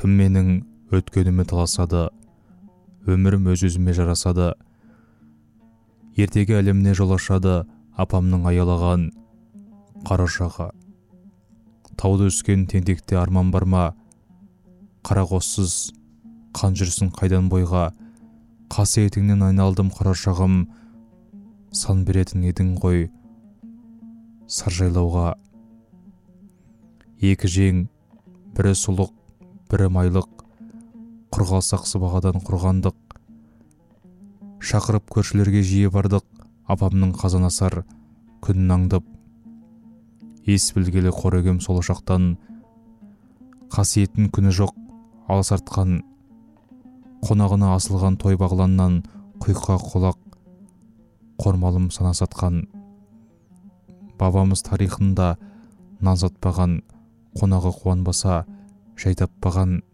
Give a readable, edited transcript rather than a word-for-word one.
Кім менің өткеніме таласады, өмірім өз-өзіме жарасады. Ертегі әлеміне жол ашады апамның аялаған қара ұшағы. Тауды өскен тентекте арман бар ма? Қара қоссыз қан жүрсін қайдан бойға. Қасиетіңнен айналдым қара ұшағым, сан беретін едің ғой саржайлауға. Екі жең, бірі сұлық, бірі майлық, құр қалсақ сыбағадан құрғандық. Шақырып көршілерге жиі бардық, апамның қазанасар күнін аңдып. Ес білгелі қорегем сол ошақтан, қасиеттің күні жоқ алсартқан. Қонағына асылған той бағланнан құйыққа қолақ, қормалым сана сатқан. Бабамыз тарихында нан сатпаған, қонағы қуанбаса жай таппаған.